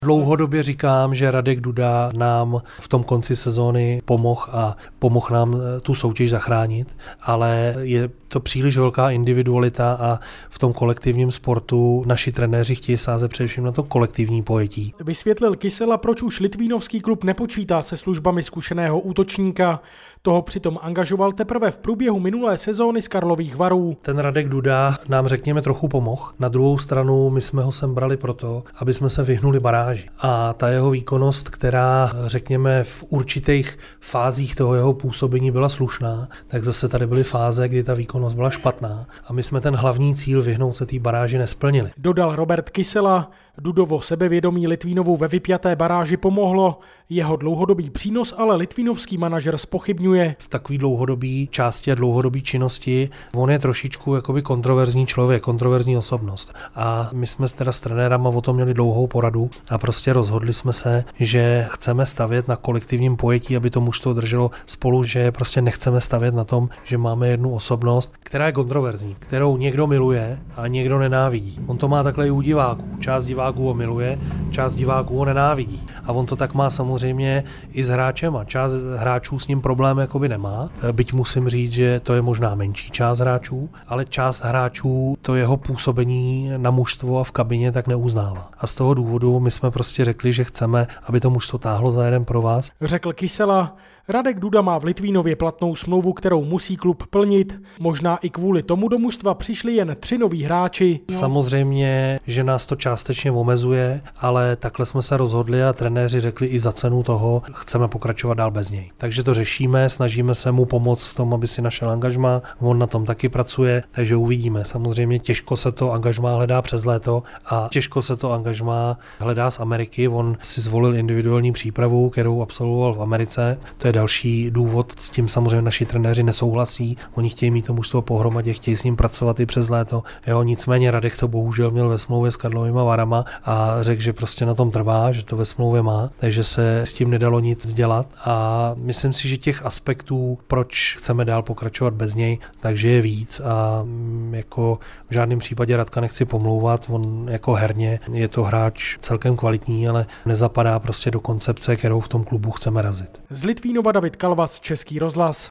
Dlouhodobě říkám, že Radek Duda nám v tom konci sezóny pomohl nám tu soutěž zachránit, ale je to příliš velká individualita a v tom kolektivním sportu naši trenéři chtějí sázet především na to kolektivní pojetí. Vysvětlil Kysela, proč už litvínovský klub nepočítá se službami zkušeného útočníka. Toho přitom angažoval teprve v průběhu minulé sezóny z Karlových Varů. Ten Radek Duda nám řekněme trochu pomohl. Na druhou stranu my jsme ho sem brali proto, aby jsme se vyhnuli baráži. A ta jeho výkonnost, která řekněme v určitých fázích toho jeho působení byla slušná, tak zase tady byly fáze, kdy ta výkonnost byla špatná. A my jsme ten hlavní cíl vyhnout se té baráži nesplnili. Dodal Robert Kysela. Dudovo sebevědomí Litvínovu ve vypjaté baráži pomohlo. Jeho dlouhodobý přínos ale litvínovský manažer zpochybňuje. V takové dlouhodobé části a dlouhodobé činnosti on je trošičku jakoby kontroverzní člověk, kontroverzní osobnost. A my jsme teda s trenérama o tom měli dlouhou poradu a prostě rozhodli jsme se, že chceme stavět na kolektivním pojetí, aby to mužstvo drželo spolu, že prostě nechceme stavět na tom, že máme jednu osobnost, která je kontroverzní, kterou někdo miluje a někdo nenávidí. On to má takhle i u diváků. Část diváků ho miluje, část diváků ho nenávidí. A on to tak má samozřejmě i s hráčema. Část hráčů s ním problém jakoby nemá. Byť musím říct, že to je možná menší část hráčů, ale část hráčů to jeho působení na mužstvo a v kabině tak neuznává. A z toho důvodu my jsme prostě řekli, že chceme, aby to mužstvo táhlo za jeden pro vás. Řekl Kysela. Radek Duda má v Litvínově platnou smlouvu, kterou musí klub plnit. Možná i kvůli tomu do mužstva přišli jen 3 noví hráči. Samozřejmě, že nás to částečně omezuje, ale takhle jsme se rozhodli a trenéři řekli i za cenu toho, chceme pokračovat dál bez něj. Takže to řešíme, snažíme se mu pomoct v tom, aby si našel angažmá, on na tom taky pracuje, takže uvidíme. Samozřejmě těžko se to angažmá hledá přes léto a těžko se to angažmá hledá z Ameriky. On si zvolil individuální přípravu, kterou absolvoval v Americe. To je další důvod, s tím samozřejmě naši trenéři nesouhlasí. Oni chtějí mít to mužstvo pohromadě, chtějí s ním pracovat i přes léto. Jo, nicméně Radek to bohužel měl ve smlouvě s Karlovýma Varama a řekl, že prostě na tom trvá, že to ve smlouvě má, takže se s tím nedalo nic dělat a myslím si, že těch aspektů, proč chceme dál pokračovat bez něj, takže je víc a jako v žádném případě Radka nechci pomlouvat, on jako herně je to hráč celkem kvalitní, ale nezapadá prostě do koncepce, kterou v tom klubu chceme razit. Z Litvínova David Kalvas, Český rozhlas.